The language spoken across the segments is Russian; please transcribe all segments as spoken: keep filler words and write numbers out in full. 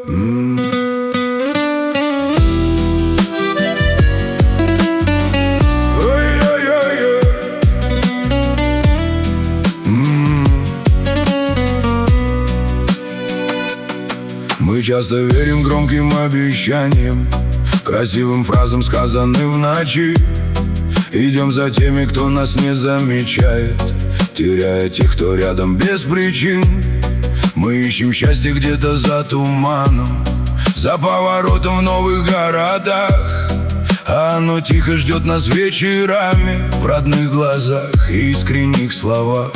Mm. Мы часто верим громким обещаниям, красивым фразам, сказанным в ночи. Идем за теми, кто нас не замечает, теряя тех, кто рядом без причин. Мы ищем счастье где-то за туманом, за поворотом в новых городах, а оно тихо ждет нас вечерами, в родных глазах и искренних словах.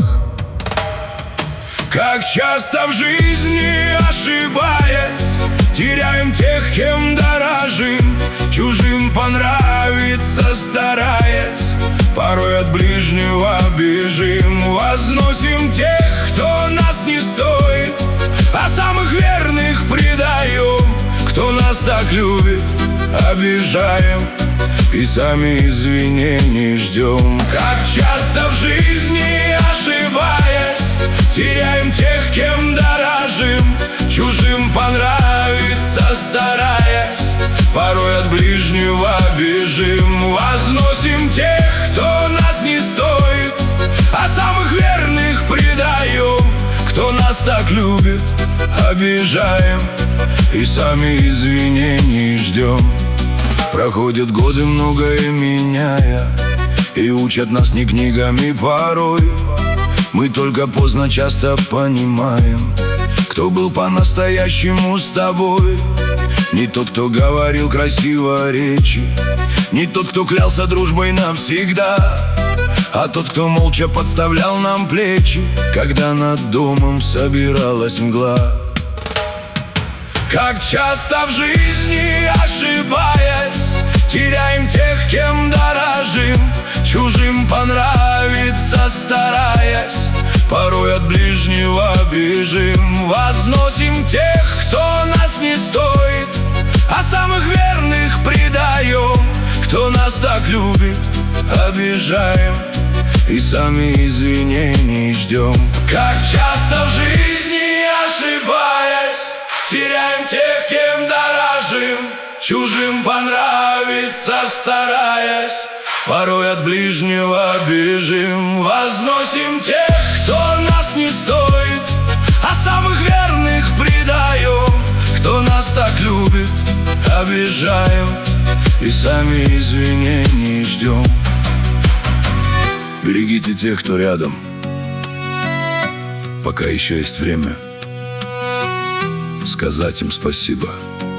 Как часто в жизни, ошибаясь, теряем тех, кем дорожим, чужим понравиться стараясь, порой от ближнего бежим. Возносим тех, кто нас не стоит, а самых верных предаем. Кто нас так любит, обижаем и сами извинений ждем. Как часто в жизни, ошибаясь, теряем тех, кем дорожим, чужим понравиться стараясь, порой от ближнего бежим. Возносим тех, кто нас не стоит, а самых верных предаем. Кто нас так любит, обижаем и сами извинений ждем. Проходят годы, многое меняя, и учат нас не книгами порой. Мы только поздно часто понимаем, кто был по-настоящему с тобой. Не тот, кто говорил красиво речи, не тот, кто клялся дружбой навсегда, а тот, кто молча подставлял нам плечи, когда над домом собиралась мгла. Как часто в жизни, ошибаясь, теряем тех, кем дорожим, чужим понравиться стараясь, порой от ближнего бежим. Возносим тех, кто нас не стоит, а самых верных предаем. Кто нас так любит, обижаем и сами извинений ждем. Как часто в жизни, ошибаясь, теряем тех, кем дорожим, чужим понравиться стараясь, порой от ближнего бежим. Возносим тех, кто нас не стоит, а самых верных предаем. Кто нас так любит, обижаем и сами извинений ждем. Берегите тех, кто рядом, пока еще есть время сказать им спасибо.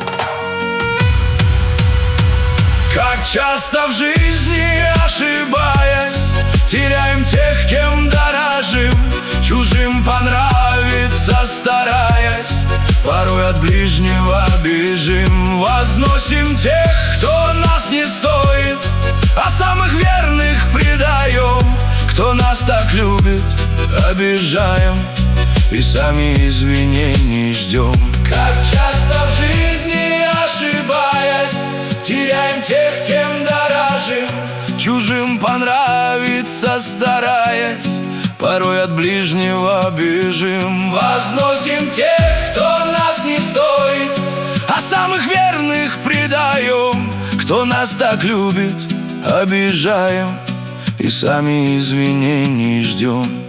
Как часто в жизни, ошибаясь, теряем тех, кем дорожим, чужим понравиться стараясь, порой от ближнего бежим. Возносим тех, кто нас не стоит, а самых верных предаем. Кто нас так любит, обижаем и сами извинений ждем. Как часто в жизни, ошибаясь, теряем тех, кем дорожим, чужим понравиться стараясь, порой от ближнего бежим. Возносим тех, кто нас не стоит, а самых верных предаем. Кто нас так любит, обижаем и сами извинений ждем.